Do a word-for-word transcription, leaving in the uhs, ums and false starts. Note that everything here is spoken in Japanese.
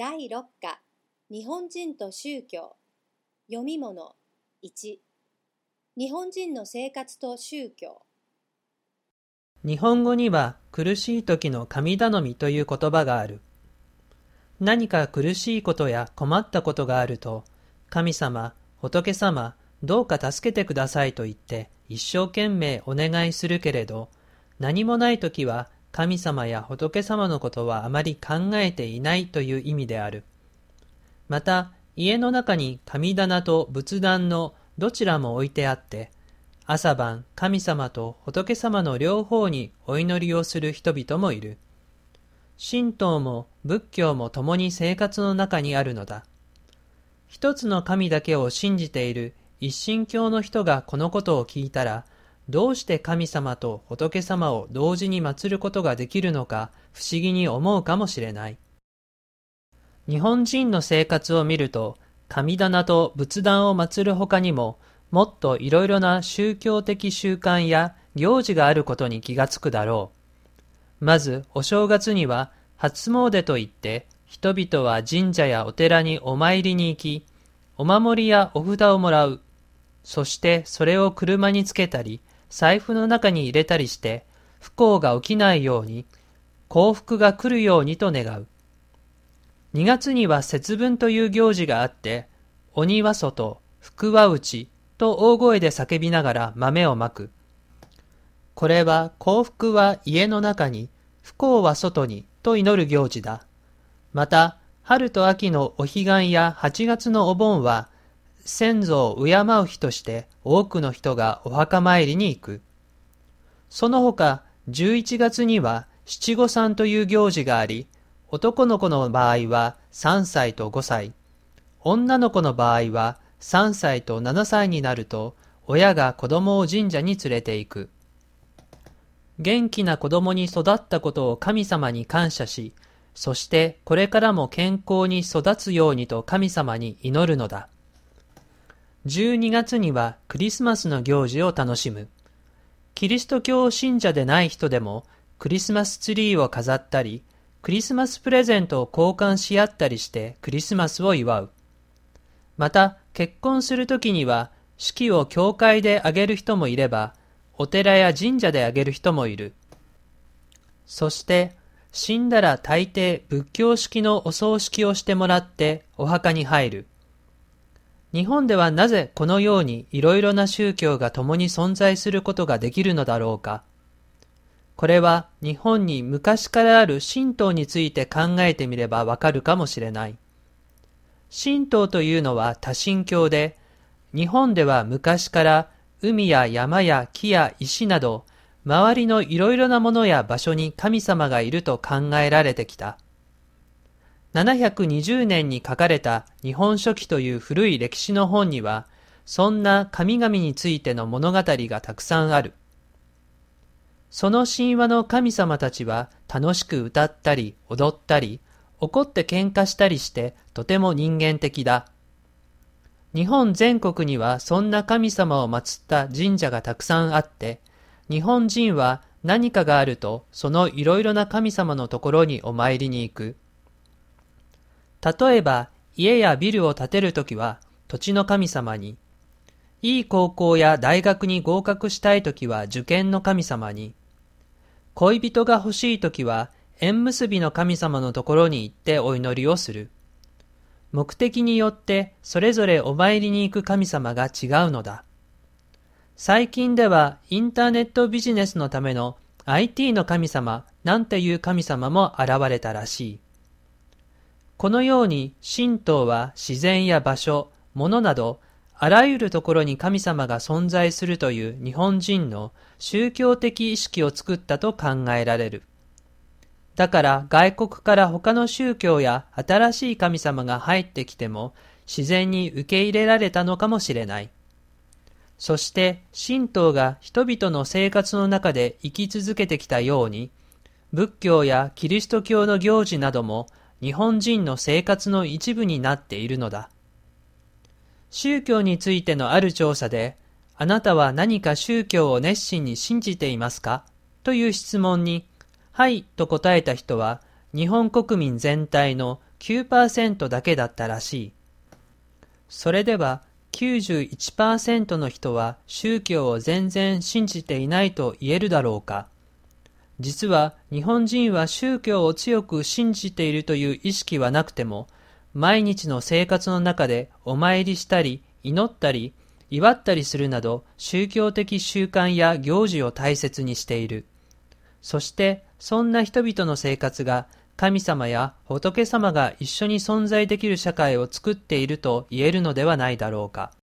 だいろっか日本人と宗教読み物いち日本人の生活と宗教。 日本語には苦しい時の神頼みという言葉がある。何か苦しいことや困ったことがあると、神様、仏様、どうか助けてくださいと言って一生懸命お願いするけれど、何もない時は神様や仏様のことはあまり考えていないという意味である。また、家の中に神棚と仏壇のどちらも置いてあって、朝晩神様と仏様の両方にお祈りをする人々もいる。神道も仏教も共に生活の中にあるのだ。一つの神だけを信じている一神教の人がこのことを聞いたら、どうして神様と仏様を同時に祀ることができるのか不思議に思うかもしれない。日本人の生活を見ると、神棚と仏壇を祀る他にも、もっといろいろな宗教的習慣や行事があることに気がつくだろう。まず、お正月には初詣といって、人々は神社やお寺にお参りに行き、お守りやお札をもらう。そしてそれを車につけたり、財布の中に入れたりして、不幸が起きないように、幸福が来るようにと願う。にがつには節分という行事があって、鬼は外、福は内と大声で叫びながら豆をまく。これは幸福は家の中に、不幸は外にと祈る行事だ。また、春と秋のお彼岸やはちがつのお盆は、先祖を敬う日として多くの人がお墓参りに行く。その他、じゅういちがつには七五三という行事があり、男の子の場合はさんさいとごさい、女の子の場合はさんさいとななさいになると、親が子供を神社に連れて行く。元気な子供に育ったことを神様に感謝し、そしてこれからも健康に育つようにと神様に祈るのだ。じゅうにがつにはクリスマスの行事を楽しむ。キリスト教信者でない人でもクリスマスツリーを飾ったり、クリスマスプレゼントを交換し合ったりしてクリスマスを祝う。また、結婚するときには式を教会で挙げる人もいれば、お寺や神社で挙げる人もいる。そして、死んだら大抵仏教式のお葬式をしてもらってお墓に入る。日本ではなぜこのようにいろいろな宗教が共に存在することができるのだろうか。これは日本に昔からある神道について考えてみればわかるかもしれない。神道というのは多神教で、日本では昔から海や山や木や石など、周りのいろいろなものや場所に神様がいると考えられてきた。ななひゃくにじゅうねんに書かれた日本書紀という古い歴史の本には、そんな神々についての物語がたくさんある。その神話の神様たちは楽しく歌ったり踊ったり、怒って喧嘩したりしてとても人間的だ。日本全国にはそんな神様を祀った神社がたくさんあって、日本人は何かがあるとそのいろいろな神様のところにお参りに行く。例えば家やビルを建てるときは土地の神様に、いい高校や大学に合格したいときは受験の神様に、恋人が欲しいときは縁結びの神様のところに行ってお祈りをする。目的によってそれぞれお参りに行く神様が違うのだ。最近ではインターネットビジネスのための アイティー の神様なんていう神様も現れたらしい。このように神道は自然や場所、物などあらゆるところに神様が存在するという日本人の宗教的意識を作ったと考えられる。だから外国から他の宗教や新しい神様が入ってきても自然に受け入れられたのかもしれない。そして神道が人々の生活の中で生き続けてきたように、仏教やキリスト教の行事なども日本人の生活の一部になっているのだ。宗教についてのある調査で、あなたは何か宗教を熱心に信じていますかという質問に、はいと答えた人は日本国民全体のきゅうパーセント だけだったらしい。それではきゅうじゅういちパーセント の人は宗教を全然信じていないと言えるだろうか。実は日本人は宗教を強く信じているという意識はなくても、毎日の生活の中でお参りしたり、祈ったり、祝ったりするなど宗教的習慣や行事を大切にしている。そしてそんな人々の生活が神様や仏様が一緒に存在できる社会を作っていると言えるのではないだろうか。